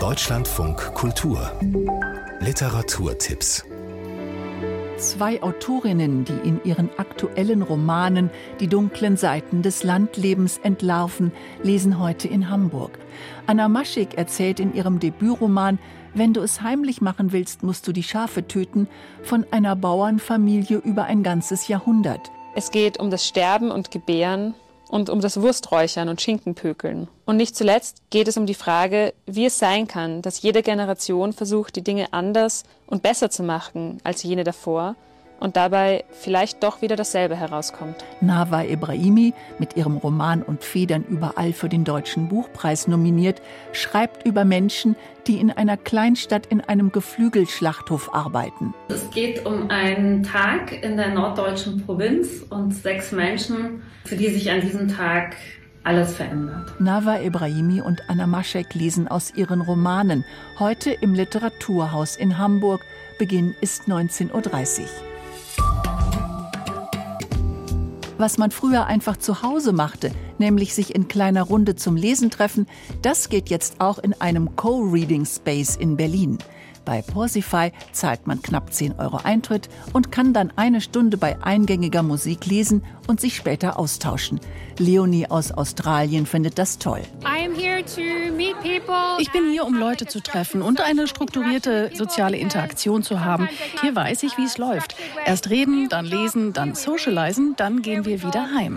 Deutschlandfunk Kultur Literaturtipps. 2 Autorinnen, die in ihren aktuellen Romanen die dunklen Seiten des Landlebens entlarven, lesen heute in Hamburg. Anna Maschig erzählt in ihrem Debütroman »Wenn du es heimlich machen willst, musst du die Schafe töten« von einer Bauernfamilie über ein ganzes Jahrhundert. Es geht um das Sterben und Gebären und um das Wursträuchern und Schinkenpökeln. Und nicht zuletzt geht es um die Frage, wie es sein kann, dass jede Generation versucht, die Dinge anders und besser zu machen als jene davor und dabei vielleicht doch wieder dasselbe herauskommt. Nawaa Ebrahimi, mit ihrem Roman Und Federn überall für den Deutschen Buchpreis nominiert, schreibt über Menschen, die in einer Kleinstadt in einem Geflügelschlachthof arbeiten. Es geht um einen Tag in der norddeutschen Provinz und 6 Menschen, für die sich an diesem Tag alles verändert. Nawaa Ebrahimi und Anna Maschig lesen aus ihren Romanen. Heute im Literaturhaus in Hamburg. Beginn ist 19:30 Uhr. Was man früher einfach zu Hause machte, nämlich sich in kleiner Runde zum Lesen treffen, das geht jetzt auch in einem Co-Reading Space in Berlin. Bei Porzify zahlt man knapp 10 € Eintritt und kann dann 1 Stunde bei eingängiger Musik lesen und sich später austauschen. Leonie aus Australien findet das toll. Ich bin hier, um Leute zu treffen und eine strukturierte soziale Interaktion zu haben. Hier weiß ich, wie es läuft. Erst reden, dann lesen, dann socialisen, dann gehen wir wieder heim.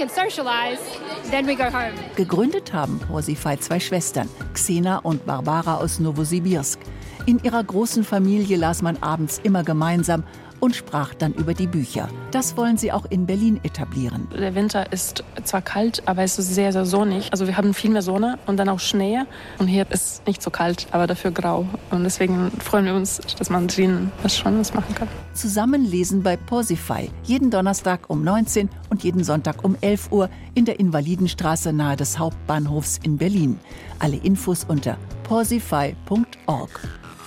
Gegründet haben Porzify 2 Schwestern, Xena und Barbara aus Novosibirsk. In ihrer großen Familie las man abends immer gemeinsam und sprach dann über die Bücher. Das wollen sie auch in Berlin etablieren. Der Winter ist zwar kalt, aber es ist sehr, sehr sonnig. Also wir haben viel mehr Sonne und dann auch Schnee. Und hier ist es nicht so kalt, aber dafür grau. Und deswegen freuen wir uns, dass man drinnen was machen kann. Zusammen lesen bei Porzify. Jeden Donnerstag um 19 und jeden Sonntag um 11 Uhr in der Invalidenstraße nahe des Hauptbahnhofs in Berlin. Alle Infos unter porzify.org.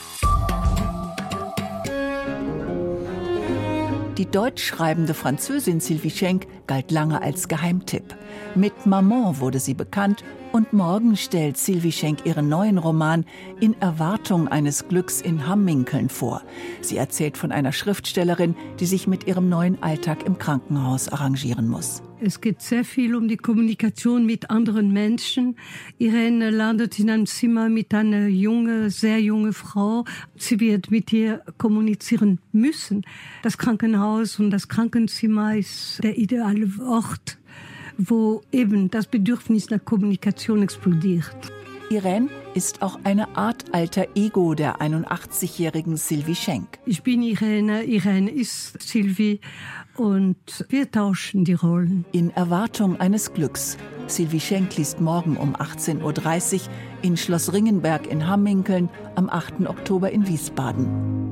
Die deutsch schreibende Französin Sylvie Schenk galt lange als Geheimtipp. Mit Maman wurde sie bekannt und morgen stellt Sylvie Schenk ihren neuen Roman In Erwartung eines Glücks in Hamminkeln vor. Sie erzählt von einer Schriftstellerin, die sich mit ihrem neuen Alltag im Krankenhaus arrangieren muss. Es geht sehr viel um die Kommunikation mit anderen Menschen. Irene landet in einem Zimmer mit einer sehr junge Frau. Sie wird mit ihr kommunizieren müssen. Das Krankenhaus und das Krankenzimmer ist der ideale Ort, wo eben das Bedürfnis nach Kommunikation explodiert. Irene ist auch eine Art alter Ego der 81-jährigen Sylvie Schenk. Ich bin Irene, Irene ist Sylvie und wir tauschen die Rollen. In Erwartung eines Glücks. Sylvie Schenk liest morgen um 18:30 Uhr in Schloss Ringenberg in Hamminkeln, am 8. Oktober in Wiesbaden.